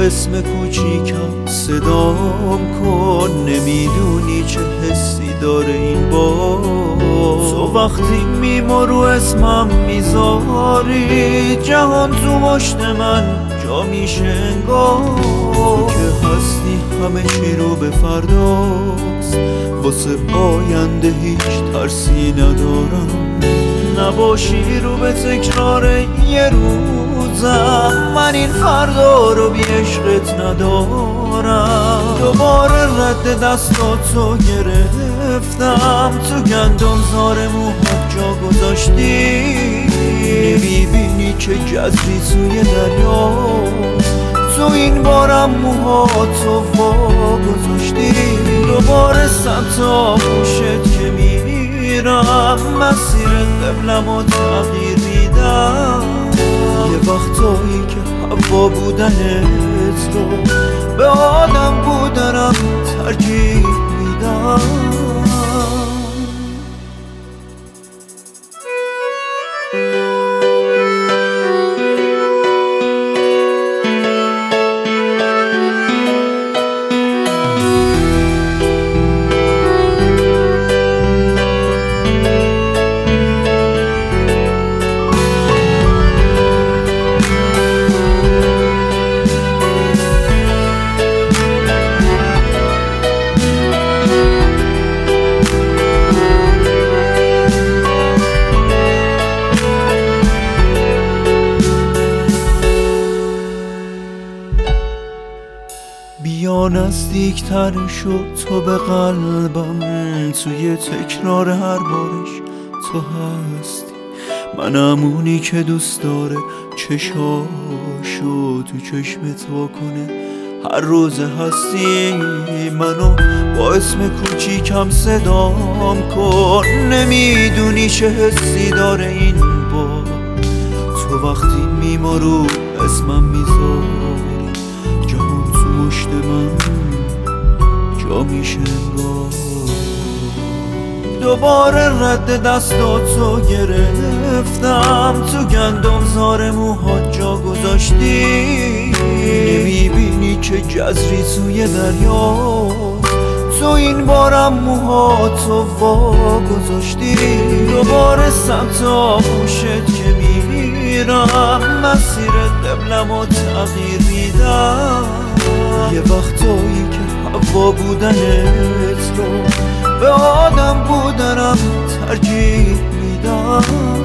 اسم کوچیکم صدام کن، نمیدونی چه حسی داره این بار. تو وقتی میمرو اسمم میذاری، جهان تو مشت من جا میشه انگار. تو که هستی همه چی رو به فرداست، واسه آینده هیچ ترسی ندارم. نباشی رو به تکرار یه روزم، من این فردا رو بی عشقت ندارم. دوباره رد دستاتو گرفتم، تو گندم زار موهات جا گذاشتی. نمیبینی که جزری توی دریا، تو این بارم موهاتو وا گذاشتی. دوباره سمت آغوشت که میرم، مسیر قبلمو تغییر میدم. یه وقتایی که هوا بودنت رو به آدم بودنم ترجیح میدم. بیا نزدیکتر شو تو به قلبم، توی تکرار هر بارش تو هستی. منم اونی که دوست داره چشاشو تو چشمت واکنه هر روز هستی. منو با اسم کوچیکم صدام کن، نمیدونی چه حسی داره این بار. تو وقتی میمرو اسمم میذاری، جهان تو مشت من جا میشه انگار. دوباره رد دستاتو گرفتم، تو گندم زار موهات جا گذاشتی. نمیبینی که جزری توی دریا، تو این بارم موهاتو وا گذاشتی. دوباره سمت آغوشت که میرم، مسیر قبلمو تغییر میدم. یه وقتایی که هوا بودنت رو به آدم بودنم ترجیح میدم.